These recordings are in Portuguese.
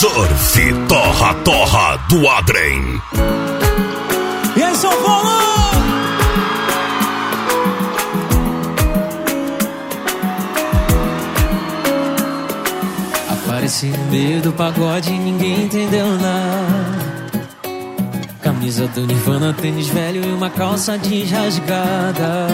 Surf Torra Torra do Adrem. E aí, São Paulo? Apareci no meio do pagode e ninguém entendeu nada. Camisa do Nirvana, tênis velho e uma calça jeans rasgada.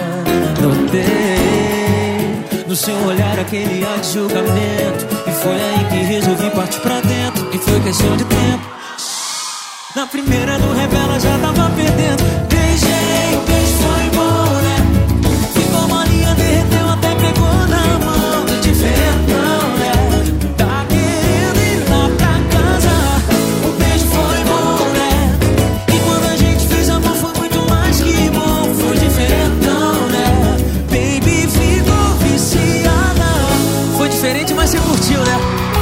Notei no seu olhar aquele ar de julgamento, e foi aí que resolvi partir pra dentro, e foi questão de tempo. Na primeira do revela já tava perdendo. Beijei, o beijo foi bom, né? Ficou molinha, derreteu, até pegou na mão. Do diferentão, né? Tá querendo ir lá pra casa. O beijo foi bom, né? E quando a gente fez amor foi muito mais que bom. Foi diferentão, né? Baby, ficou viciada. Foi diferente, mas você curtiu, né?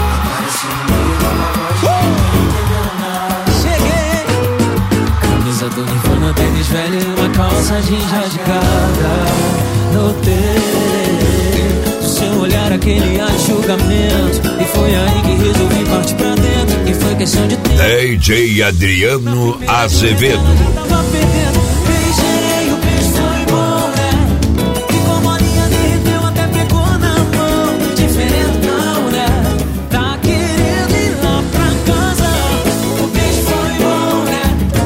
Do Nirvana, tênis velho e uma calça jeans rasgada. Notei no seu olhar aquele ar de julgamento, e foi aí que resolvi partir pra dentro, e foi questão de tempo. DJ Adriano Azevedo. Tava perdendo. Beijei, o beijo foi bom, né? Ficou molinha, derreteu, até pegou na mão. Diferentão, né? Tá querendo ir lá pra casa. O beijo foi bom, né?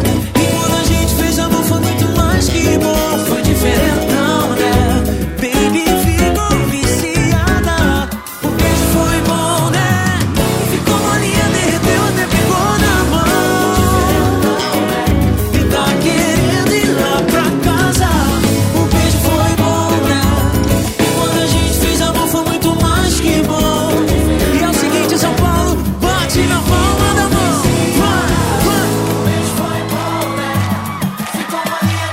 Que bom, foi diferentão, né? Baby, ficou viciada. O beijo foi bom, né? Ficou molinha, derreteu, até pegou na mão. E tá querendo ir lá pra casa. O beijo foi bom, né? E quando a gente fez amor foi muito mais que bom. E é o seguinte, São Paulo, bate na palma da mão. Vai, vai. O beijo foi bom, né? Ficou molinha,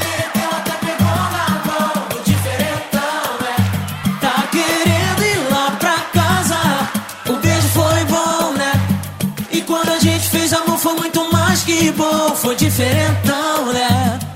foi muito mais que bom, foi diferentão, né?